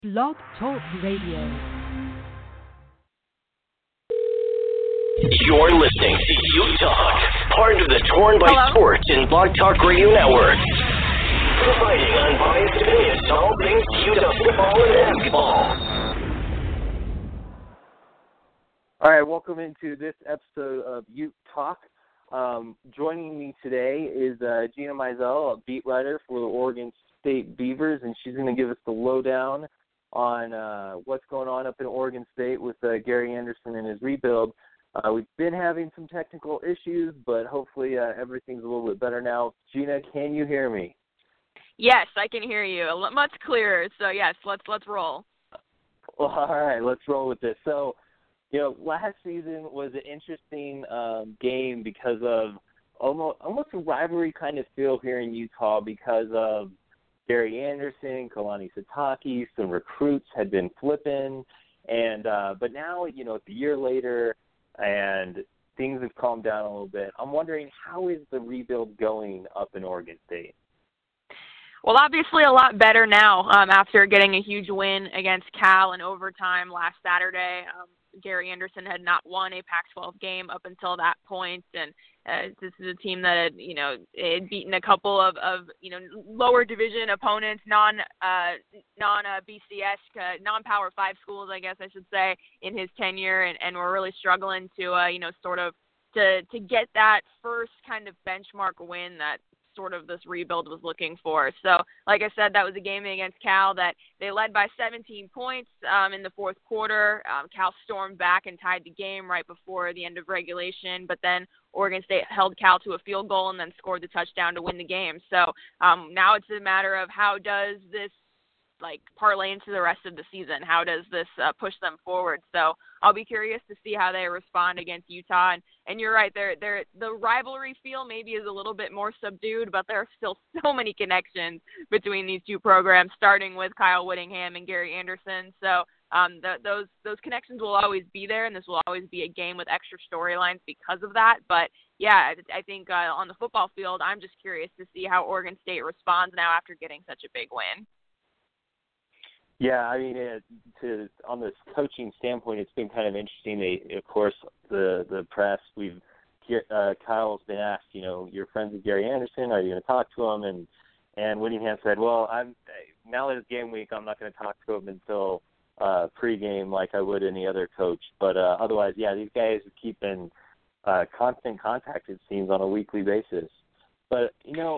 Blog Talk Radio. You're listening to Youth Talk, part of the Torn by Sports and Blog Talk Radio Network. Providing unbiased opinions on all things Utah football and basketball. All right, welcome into this episode of Youth Talk. Joining me today is Gina Mizell, a beat writer for the Oregon State Beavers, and she's going to give us the lowdown on what's going on up in Oregon State with Gary Anderson and his rebuild. We've been having some technical issues, but hopefully everything's a little bit better now. Gina, can you hear me? Yes, I can hear you much clearer. So yes, let's roll. Well, all right, let's roll with this. So, last season was an interesting game because of almost a rivalry kind of feel here in Utah because of Gary Anderson, Kalani Sitake, some recruits had been flipping, and but now, it's a year later and things have calmed down a little bit. I'm wondering, how is the rebuild going up in Oregon State? Well, obviously a lot better now after getting a huge win against Cal in overtime last Saturday. Gary Anderson had not won a Pac-12 game up until that point, and this is a team that had beaten a couple of lower division opponents, non-BCS, non-Power 5 schools, I guess I should say, in his tenure, and we're really struggling to to get that first kind of benchmark win that sort of this rebuild was looking for. So, like I said, that was a game against Cal that they led by 17 points in the fourth quarter. Cal stormed back and tied the game right before the end of regulation, but then Oregon State held Cal to a field goal and then scored the touchdown to win the game. So now it's a matter of how does this parlay into the rest of the season? How does this push them forward? So I'll be curious to see how they respond against Utah. And you're right, the rivalry feel maybe is a little bit more subdued, but there are still so many connections between these two programs, starting with Kyle Whittingham and Gary Anderson. So those connections will always be there, and this will always be a game with extra storylines because of that. But yeah, I think on the football field, I'm just curious to see how Oregon State responds now after getting such a big win. Yeah, I mean, on this coaching standpoint, it's been kind of interesting. Of course, the press, Kyle's been asked, you're friends with Gary Anderson, are you going to talk to him? And Whittingham said, well, now that it's game week, I'm not going to talk to him until pregame like I would any other coach. But otherwise, yeah, these guys keep in constant contact, it seems, on a weekly basis. But,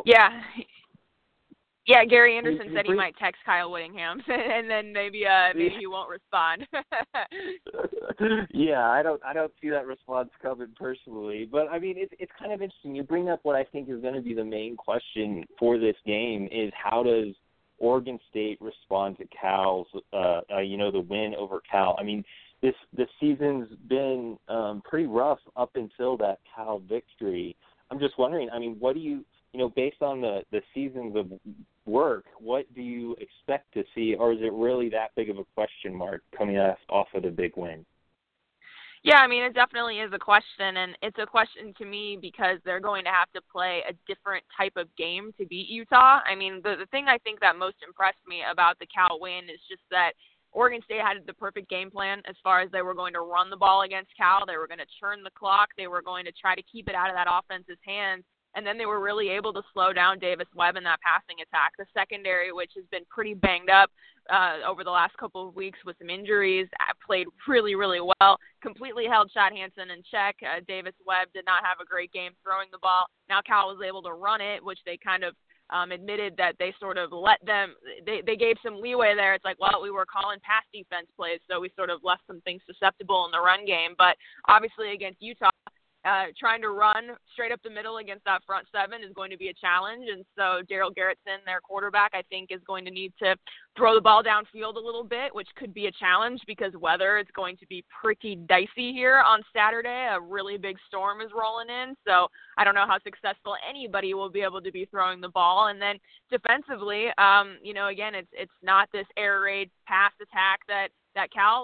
Yeah, Gary Anderson said he might text Kyle Whittingham, and then maybe he won't respond. Yeah, I don't see that response coming personally, but I mean it's kind of interesting. You bring up what I think is going to be the main question for this game is how does Oregon State respond to Cal's the win over Cal. I mean this season's been pretty rough up until that Cal victory. I'm just wondering, I mean, what do you based on the seasons of work, what do you expect to see, or is it really that big of a question mark coming off of the big win? Yeah, I mean, it definitely is a question, and it's a question to me because they're going to have to play a different type of game to beat Utah. I mean, the thing I think that most impressed me about the Cal win is just that Oregon State had the perfect game plan as far as they were going to run the ball against Cal. They were going to churn the clock. They were going to try to keep it out of that offense's hands. And then they were really able to slow down Davis Webb in that passing attack. The secondary, which has been pretty banged up over the last couple of weeks with some injuries, played really, really well, completely held Chad Hansen in check. Davis Webb did not have a great game throwing the ball. Now Cal was able to run it, which they kind of admitted that they sort of let them – they gave some leeway there. It's like, well, we were calling pass defense plays, so we sort of left some things susceptible in the run game. But obviously against Utah, trying to run straight up the middle against that front seven is going to be a challenge. And so Daryl Garrettson, their quarterback, I think is going to need to throw the ball downfield a little bit, which could be a challenge because weather is going to be pretty dicey here on Saturday. A really big storm is rolling in. So I don't know how successful anybody will be able to be throwing the ball. And then defensively, again, it's not this air raid pass attack that Cal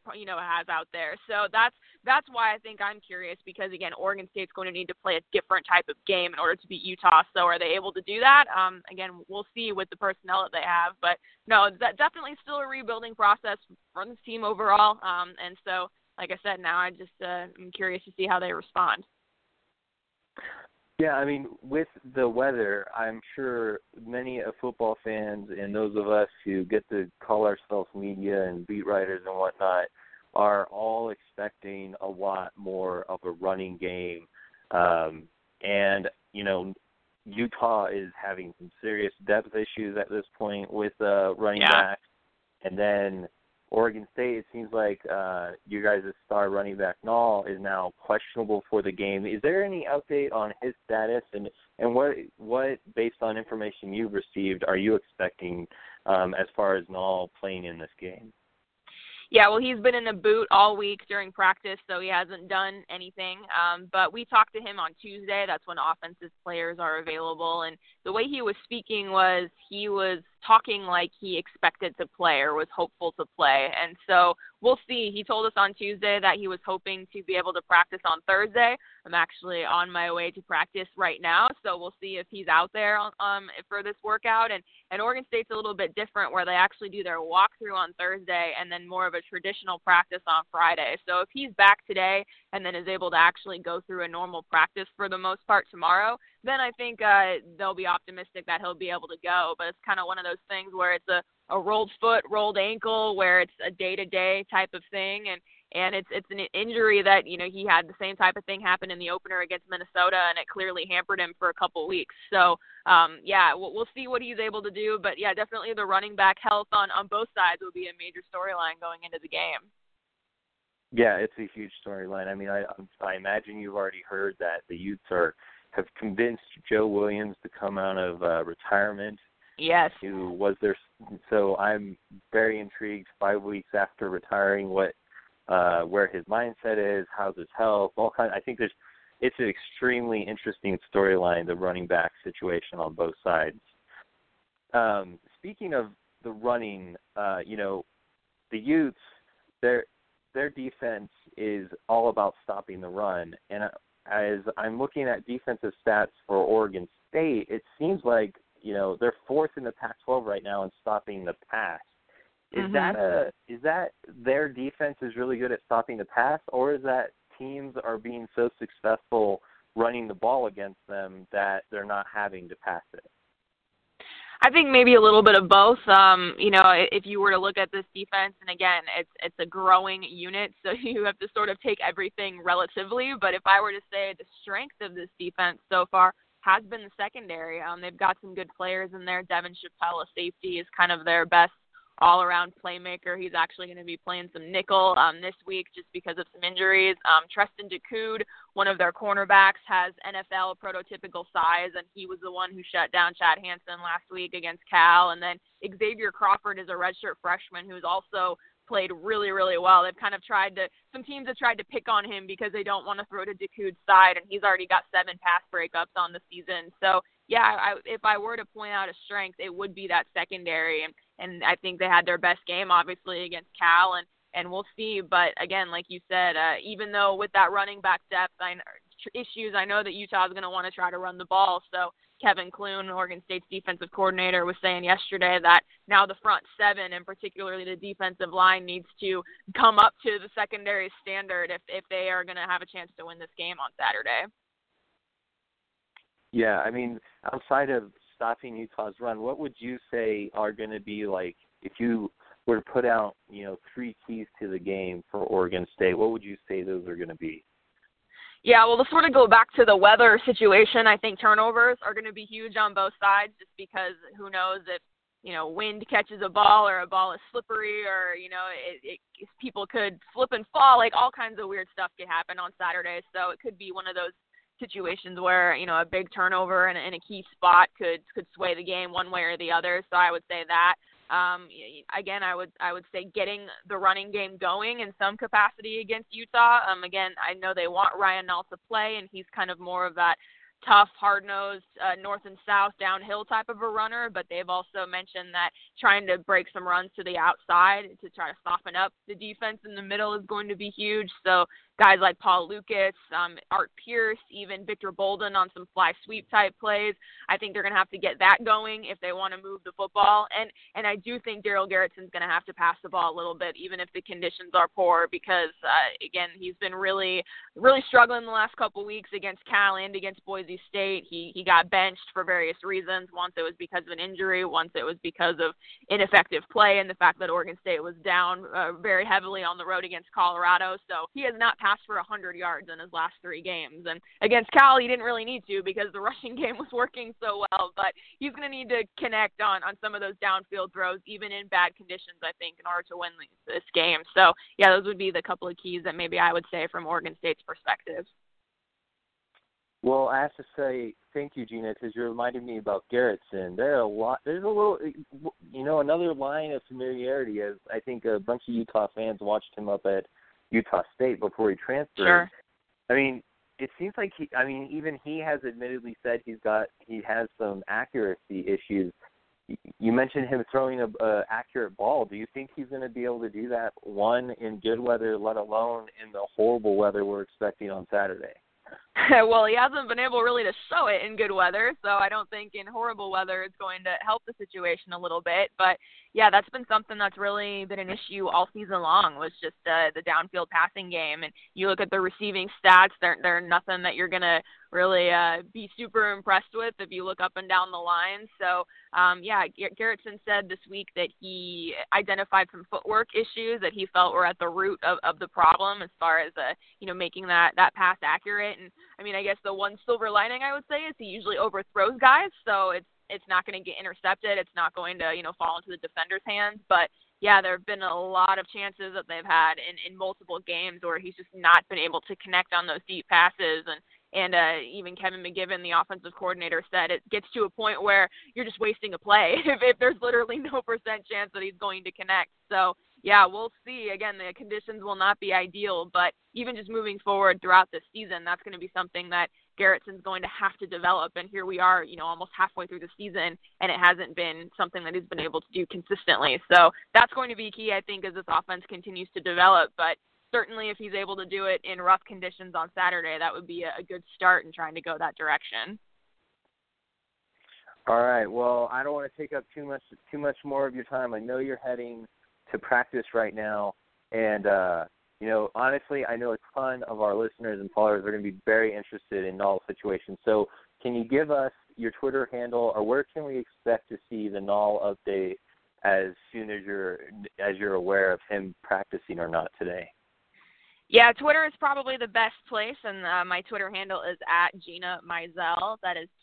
has out there. So that's why I think I'm curious, because again, Oregon State's going to need to play a different type of game in order to beat Utah. So are they able to do that? Again, we'll see with the personnel that they have, but no, that definitely still a rebuilding process for this team overall. And so, like I said, now I'm curious to see how they respond. Yeah, I mean, with the weather, I'm sure many football fans and those of us who get to call ourselves media and beat writers and whatnot are all expecting a lot more of a running game. And, Utah is having some serious depth issues at this point with running backs. And then Oregon State, it seems like you guys' star running back, Nall, is now questionable for the game. Is there any update on his status, and what, based on information you've received, are you expecting as far as Nall playing in this game? Yeah, well, he's been in a boot all week during practice, so he hasn't done anything. But we talked to him on Tuesday. That's when offensive players are available. And the way he was speaking was he was talking like he expected to play or was hopeful to play. And so we'll see. He told us on Tuesday that he was hoping to be able to practice on Thursday. I'm actually on my way to practice right now, so we'll see if he's out there for this workout. And Oregon State's a little bit different, where they actually do their walkthrough on Thursday and then more of a traditional practice on Friday. So if he's back today and then is able to actually go through a normal practice for the most part tomorrow, then I think they'll be optimistic that he'll be able to go. But it's kind of one of those things where it's a rolled foot, rolled ankle, where it's a day-to-day type of thing, and it's an injury that, he had the same type of thing happen in the opener against Minnesota, and it clearly hampered him for a couple weeks. So, we'll see what he's able to do. But, yeah, definitely the running back health on both sides will be a major storyline going into the game. Yeah, it's a huge storyline. I mean, I imagine you've already heard that the Utes have convinced Joe Williams to come out of retirement. Yes. Who was there? So I'm very intrigued. 5 weeks after retiring, where his mindset is, how's his health, all kinds. I think it's an extremely interesting storyline, the running back situation on both sides. Speaking of the running, the Utes, their defense is all about stopping the run, and as I'm looking at defensive stats for Oregon State, it seems like they're fourth in the Pac-12 right now in stopping the pass. Is that their defense is really good at stopping the pass, or is that teams are being so successful running the ball against them that they're not having to pass it? I think maybe a little bit of both. If you were to look at this defense, and again, it's a growing unit, so you have to sort of take everything relatively. But if I were to say the strength of this defense so far has been the secondary. They've got some good players in there. Devin Chappelle, a safety, is kind of their best all-around playmaker. He's actually going to be playing some nickel this week just because of some injuries. Treston Decoud, one of their cornerbacks, has NFL prototypical size, and he was the one who shut down Chad Hansen last week against Cal. And then Xavier Crawford is a redshirt freshman who's also played really, really well. They've kind of some teams have tried to pick on him because they don't want to throw to Decoud's side, and he's already got 7 pass breakups on the season. So, yeah, if I were to point out a strength, it would be that secondary, and I think they had their best game, obviously, against Cal, and we'll see. But, again, like you said, even though with that running back depth issues, I know that Utah is going to want to try to run the ball. So Kevin Clune, Oregon State's defensive coordinator, was saying yesterday that now the front 7, and particularly the defensive line, needs to come up to the secondary standard if they are going to have a chance to win this game on Saturday. Yeah, I mean, outside of stopping Utah's run, what would you say are going to be, like, if you were to put out, 3 keys to the game for Oregon State, what would you say those are going to be? Yeah, well, to sort of go back to the weather situation, I think turnovers are going to be huge on both sides, just because who knows if, wind catches a ball or a ball is slippery, or, people could slip and fall. Like, all kinds of weird stuff could happen on Saturday. So it could be one of those situations where, a big turnover in a key spot could sway the game one way or the other. So I would say that. Again, I would say getting the running game going in some capacity against Utah. Again, I know they want Ryan Nall to play, and he's kind of more of that tough, hard-nosed, north and south, downhill type of a runner, but they've also mentioned that trying to break some runs to the outside to try to soften up the defense in the middle is going to be huge. So guys like Paul Lucas, Art Pierce, even Victor Bolden on some fly sweep type plays, I think they're going to have to get that going if they want to move the football. And I do think Darryl Garrettson's going to have to pass the ball a little bit, even if the conditions are poor, because, again, he's been really, really struggling the last couple weeks against Cal and against Boise State. He got benched for various reasons. Once it was because of an injury. Once it was because of ineffective play and the fact that Oregon State was down very heavily on the road against Colorado. So he has not passed for 100 yards in his last 3 games. And against Cal, he didn't really need to because the rushing game was working so well. But he's going to need to connect on some of those downfield throws, even in bad conditions, I think, in order to win this game. So, yeah, those would be the couple of keys that maybe I would say from Oregon State's perspective. Well, I have to say thank you, Gina, because you're reminding me about Garrettson. There's a little, another line of familiarity, as I think a bunch of Utah fans watched him up at Utah State before he transferred. Sure. I mean, it seems like even he has admittedly said he has some accuracy issues. You mentioned him throwing a accurate ball. Do you think he's going to be able to do that, one, in good weather, let alone in the horrible weather we're expecting on Saturday? Well, he hasn't been able really to show it in good weather, so I don't think in horrible weather it's going to help the situation a little bit. But, yeah, that's been something that's really been an issue all season long, was just the downfield passing game. And you look at the receiving stats, they're nothing that you're going to really be super impressed with if you look up and down the line. So, Garrettson said this week that he identified some footwork issues that he felt were at the root of the problem as far as, making that pass accurate. And, I mean, I guess the one silver lining I would say is he usually overthrows guys, so it's not going to get intercepted. It's not going to, fall into the defender's hands. But, yeah, there have been a lot of chances that they've had in multiple games where he's just not been able to connect on those deep passes. And even Kevin McGiven, the offensive coordinator, said it gets to a point where you're just wasting a play if there's literally no percent chance that he's going to connect. So, yeah, we'll see. Again, the conditions will not be ideal, but even just moving forward throughout this season, that's going to be something that Garrettson's going to have to develop. And here we are, almost halfway through the season, and it hasn't been something that he's been able to do consistently. So that's going to be key, I think, as this offense continues to develop. But certainly if he's able to do it in rough conditions on Saturday, that would be a good start in trying to go that direction. All right. Well, I don't want to take up too much more of your time. I know you're heading to practice right now, and honestly, I know a ton of our listeners and followers are going to be very interested in Nall's situation. So, can you give us your Twitter handle, or where can we expect to see the Nall update as soon as you're aware of him practicing or not today? Yeah, Twitter is probably the best place, and my Twitter handle is at Gina Mizell. That is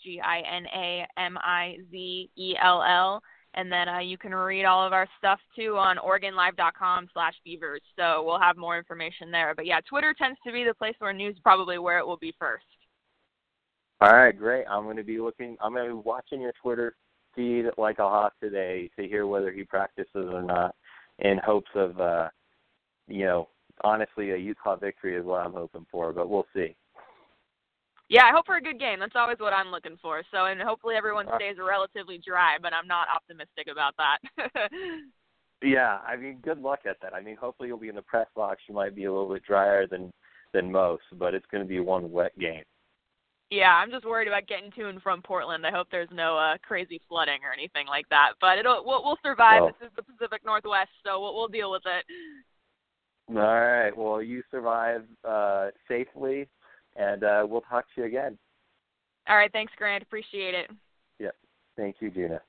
GINAMIZELL. And then you can read all of our stuff, too, on OregonLive.com/Beavers. So we'll have more information there. But, yeah, Twitter tends to be the place where news probably where it will be first. All right, great. I'm going to be watching your Twitter feed like a hawk today to hear whether he practices or not, in hopes of, honestly, a Utah victory is what I'm hoping for, but we'll see. Yeah, I hope for a good game. That's always what I'm looking for. So, and hopefully everyone stays relatively dry, but I'm not optimistic about that. Yeah, I mean, good luck at that. I mean, hopefully you'll be in the press box. You might be a little bit drier than most, but it's going to be one wet game. Yeah, I'm just worried about getting to and from Portland. I hope there's no crazy flooding or anything like that. But we'll survive. Well, this is the Pacific Northwest, so we'll deal with it. All right. Well, you survive safely. And we'll talk to you again. All right. Thanks, Grant. Appreciate it. Yeah. Thank you, Gina.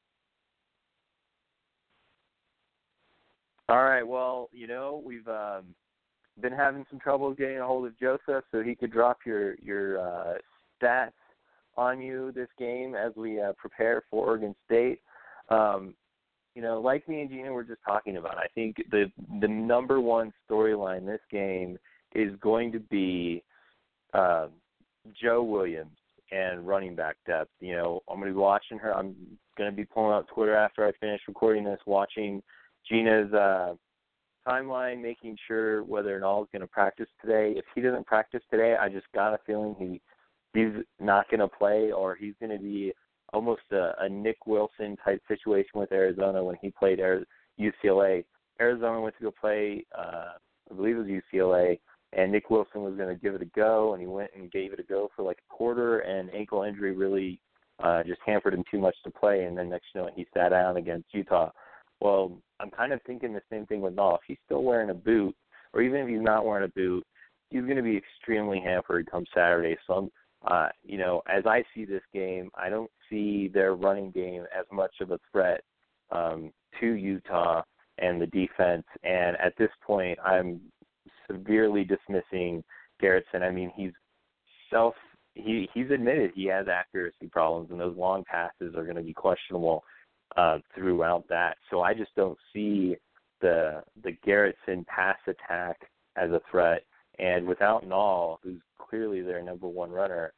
All right. Well, we've been having some trouble getting a hold of Joseph so he could drop your stats on you this game as we prepare for Oregon State. Like me and Gina were just talking about, I think the number one storyline this game is going to be Joe Williams and running back depth. I'm going to be watching her. I'm going to be pulling out Twitter after I finish recording this, watching Gina's timeline, making sure whether Nall's going to practice today. If he doesn't practice today, I just got a feeling he's not going to play, or he's going to be almost a Nick Wilson type situation with Arizona when he played UCLA. Arizona went to go play, I believe it was UCLA, and Nick Wilson was going to give it a go, and he went and gave it a go for like a quarter, and ankle injury really just hampered him too much to play, and then next you know he sat down against Utah. Well, I'm kind of thinking the same thing with Nall. If he's still wearing a boot, or even if he's not wearing a boot, he's going to be extremely hampered come Saturday. So, you know, as I see this game, I don't see their running game as much of a threat to Utah and the defense. And at this point, I'm severely dismissing Garrettson. I mean, he's admitted he has accuracy problems, and those long passes are going to be questionable throughout that. So I just don't see the Garrettson pass attack as a threat. And without Nall, who's clearly their number one runner,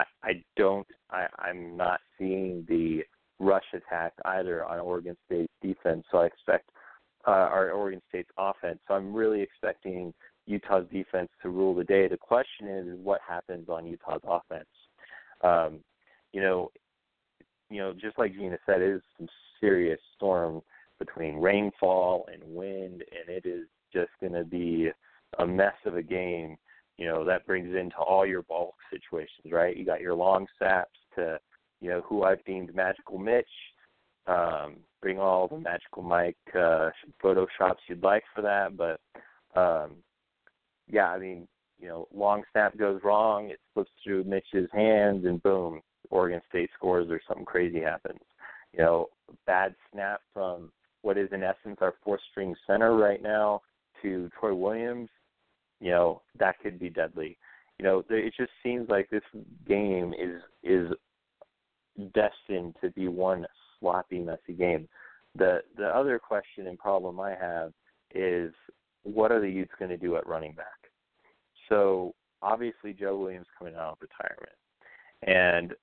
I'm not seeing the rush attack either on Oregon State's defense. So I expect Oregon State's offense. So I'm really expecting Utah's defense to rule the day. The question is what happens on Utah's offense. You know, just like Gina said, it is some serious storm between rainfall and wind, and it is just going to be a mess of a game. You know, that brings into all your bulk situations, right? You got your long snaps to, you know, who I've deemed Magical Mitch. Bring all the Magical Mike photoshops you'd like for that. But, yeah, I mean, you know, long snap goes wrong, it slips through Mitch's hands, and boom, Oregon State scores or something crazy happens. You know, bad snap from what is in essence our fourth-string center right now to Troy Williams, you know, that could be deadly. You know, it just seems like this game is destined to be one sloppy, messy game. The other question and problem I have is what are the Utes going to do at running back? So obviously Joe Williams coming out of retirement, and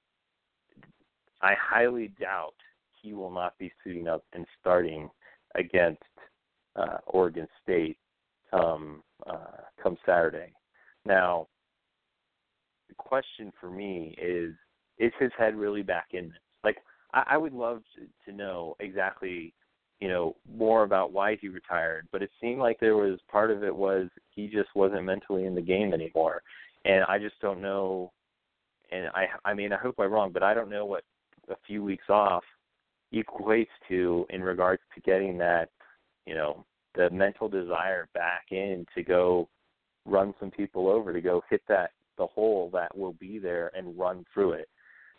I highly doubt he will not be suiting up and starting against Oregon State come Saturday. Now, the question for me is his head really back in this? Like, I would love to know exactly, you know, more about why he retired, but it seemed like there was part of it was he just wasn't mentally in the game anymore. And I just don't know, and I mean, I hope I'm wrong, but I don't know what a few weeks off equates to in regards to getting that, you know, the mental desire back in to go run some people over, to go hit the hole that will be there and run through it.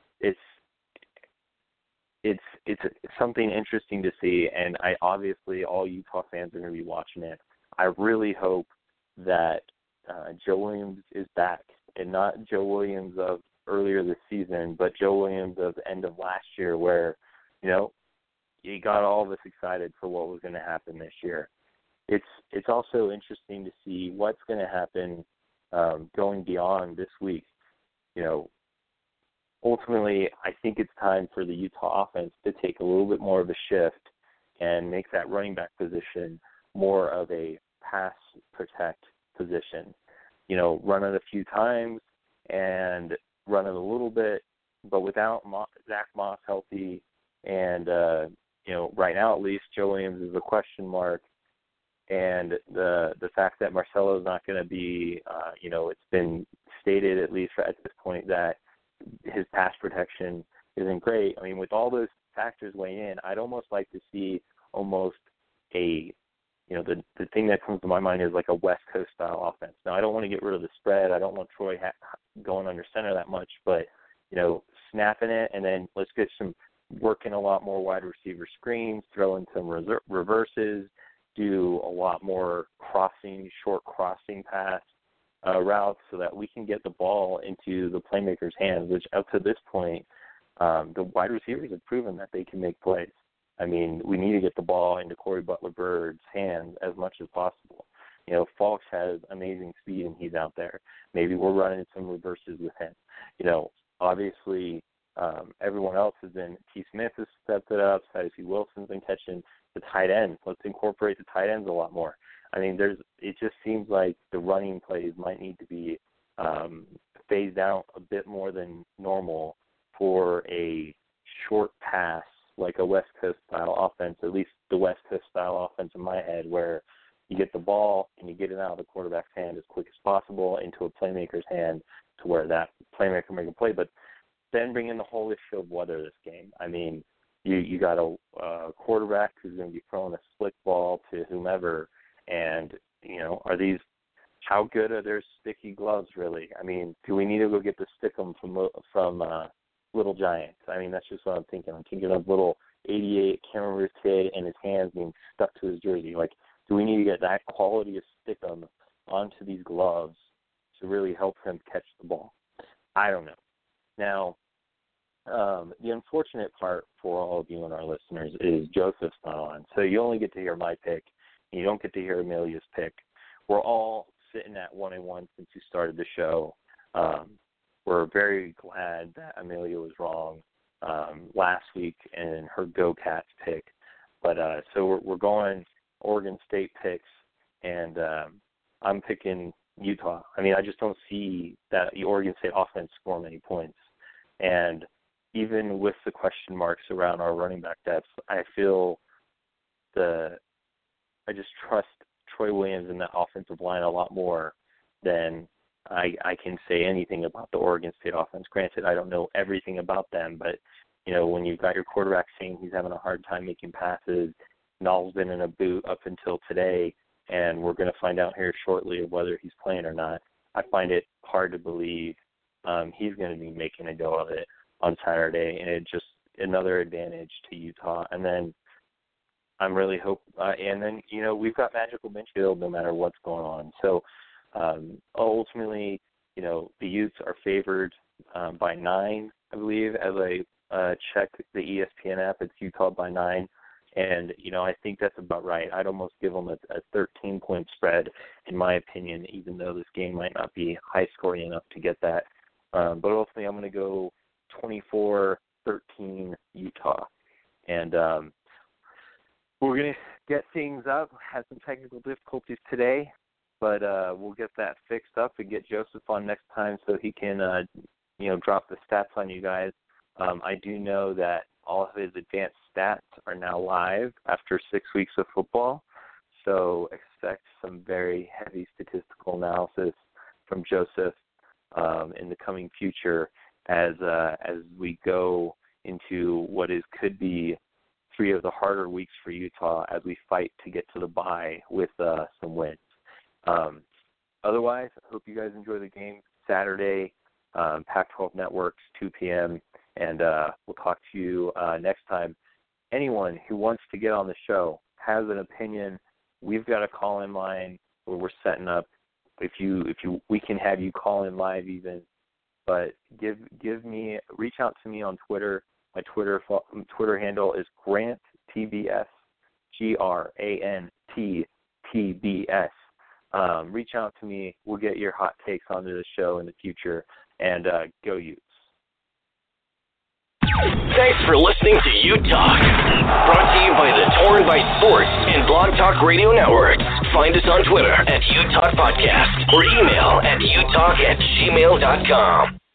It's something interesting to see, and I obviously all Utah fans are going to be watching it. I really hope that Joe Williams is back, and not Joe Williams of earlier this season, but Joe Williams of the end of last year, where, you know, he got all of us excited for what was going to happen this year. It's also interesting to see what's going to happen going beyond this week. You know, ultimately, I think it's time for the Utah offense to take a little bit more of a shift and make that running back position more of a pass protect position. You know, run it a few times and run it a little bit, but without Zach Moss healthy, and you know, right now at least Joe Williams is a question mark, and the fact that Marcelo is not going to be, you know, it's been stated at least at this point that his pass protection isn't great. I mean, with all those factors weighing in, I'd almost like to see almost a, you know, the thing that comes to my mind is like a West Coast style offense. Now, I don't want to get rid of the spread. I don't want Troy going under center that much, but, you know, snapping it, and then let's get working a lot more wide receiver screens, throw in some reverses, do a lot more short crossing pass routes so that we can get the ball into the playmakers' hands, which up to this point, the wide receivers have proven that they can make plays. I mean, we need to get the ball into Corey Butler-Bird's hands as much as possible. You know, Falks has amazing speed and he's out there. Maybe we're running some reverses with him. You know, obviously everyone else has been, T. Smith has stepped it up, Tyrese Wilson's been catching the tight ends. Let's incorporate the tight ends a lot more. I mean, it just seems like the running plays might need to be phased out a bit more than normal for a short pass, like a West Coast style offense, at least the West Coast style offense in my head, where you get the ball and you get it out of the quarterback's hand as quick as possible into a playmaker's hand to where that playmaker make a play. But then bring in the whole issue of weather this game. I mean, you got a quarterback who's going to be throwing a slick ball to whomever, and, how good are their sticky gloves, really? I mean, do we need to go get the Stickum from Little Giants? I mean, that's just what I'm thinking. I'm thinking of little 88 Cameron Ruth kid and his hands being stuck to his jersey. Like, do we need to get that quality of Stickum onto these gloves to really help him catch the ball? I don't know. Now, the unfortunate part for all of you and our listeners is Joseph's not on. So you only get to hear my pick. You don't get to hear Amelia's pick. We're all sitting at 1-1 since you started the show. We're very glad that Amelia was wrong last week in her Go Cats pick. But so we're going Oregon State picks, and I'm picking Utah. I mean, I just don't see that the Oregon State offense score many points. And even with the question marks around our running back depth, I just trust Troy Williams in that offensive line a lot more than I can say anything about the Oregon State offense. Granted, I don't know everything about them, but, when you've got your quarterback saying he's having a hard time making passes, Null's been in a boot up until today, and we're going to find out here shortly of whether he's playing or not. I find it hard to believe he's going to be making a go of it on Saturday, and it's just another advantage to Utah. And then I'm really we've got Magical Minfield no matter what's going on. So ultimately, the Utes are favored by 9, I believe. As I check the ESPN app, it's Utah by 9. And, I think that's about right. I'd almost give them a 13-point spread, in my opinion, even though this game might not be high-scoring enough to get that. But ultimately, I'm going to go 24-13 Utah. And we're going to get things up. Had some technical difficulties today, but we'll get that fixed up and get Joseph on next time so he can, drop the stats on you guys. I do know that all of his advanced stats are now live after 6 weeks of football, so expect some very heavy statistical analysis from Joseph in the coming future as we go into what could be 3 of the harder weeks for Utah as we fight to get to the bye with some wins. Otherwise, I hope you guys enjoy the game Saturday, Pac-12 Networks, 2 p.m., and we'll talk to you next time. Anyone who wants to get on the show, has an opinion, we've got a call-in line where we're setting up. We can have you call in live even, but reach out to me on Twitter. My Twitter handle is GrantTBS, GrantTBS. Reach out to me. We'll get your hot takes onto the show in the future, and go Utes. Thanks for listening to Ute Talk, brought to you by the Torn by Sports and Blog Talk Radio Network. Find us on Twitter at Ute Talk Podcast or email at utalk@gmail.com.